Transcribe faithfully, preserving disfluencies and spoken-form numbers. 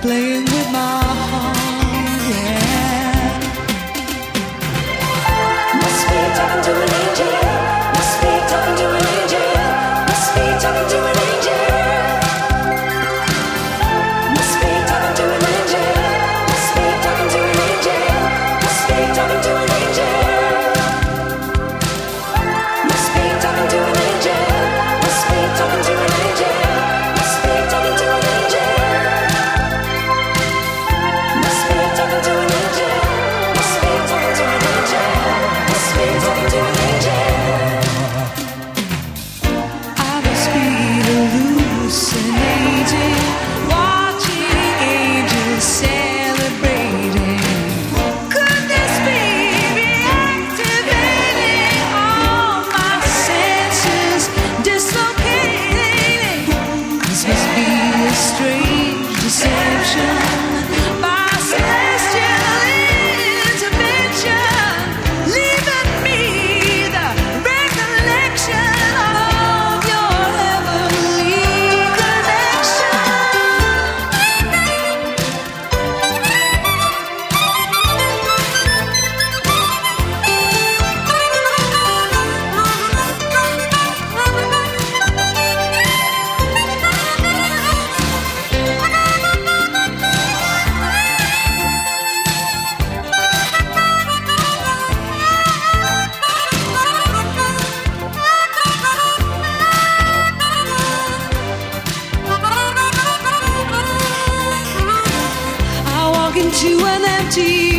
playing with my heart, yeah. Must be talking to an angel. Must be talking to an angel. Must be talking to an angel. Must be talking to an angel. Must be talking to an angel. Must be talking to an angel. Must be talking to an angel. Must be talking to an angel. Must be talking to an angel. Must be talking to an angel. Must be talking to an angel. Must be talking to an angel. I must be hallucinating, watching angels celebrating. Could this be reactivating all my senses, dislocating? This must be a strange deception by celestial intervention, leaving me the recollection of your heavenly connection. I walk into an empty